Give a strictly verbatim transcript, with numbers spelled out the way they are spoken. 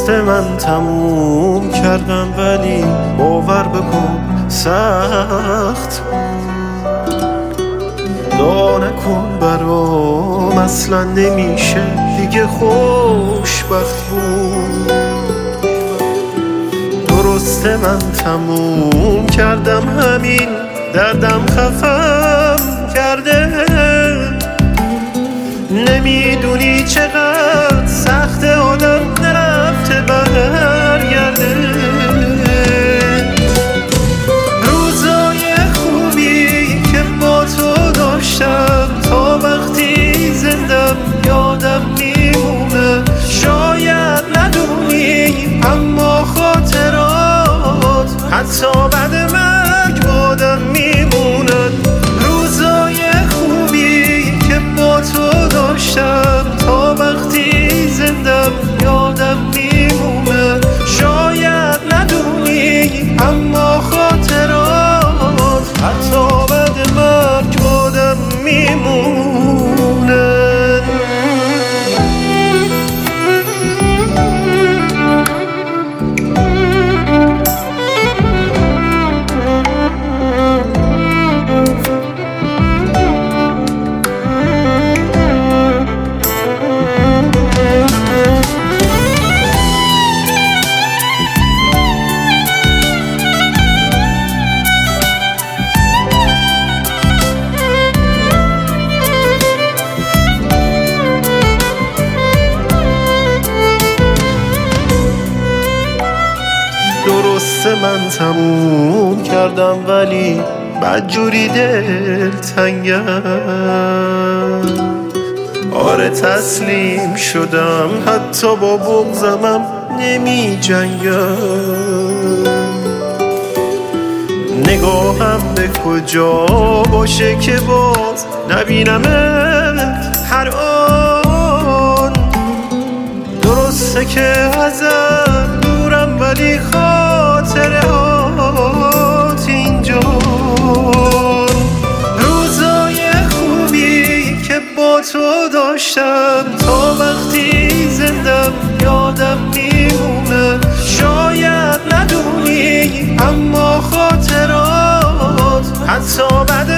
درست من تموم کردم ولی باور بکن سخت دعا نکن برام اصلا نمیشه دیگه خوشبخت بود. درست من تموم کردم همین دردم خفم کرده نمیدونی چقدر سخت آدم نرفته برگرده. روزای خوبی که با تو داشتم تا وقتی زندم یادم میمونه شاید ندونی اما خاطرات حتی بعد مرگ بادم میمونن. روزای خوبی که با تو داشتم تا وقتی زندم یادم میمونه شاید ندونی اما خاطرات حتی بعد مرگ بادم میمونه. درست من تموم کردم ولی بدجوری دل تنگم. آره تسلیم شدم حتی با بغضمم نمی جنگم. نگاهم به کجا باشه که باز نبینمت هر آن. درسته که ازت دورم ولی خاطره هات اینجا. روزای خوبی که با تو داشتم تا وقتی زندم یادم میمونه شاید ندونی اما خاطرات حتی بعد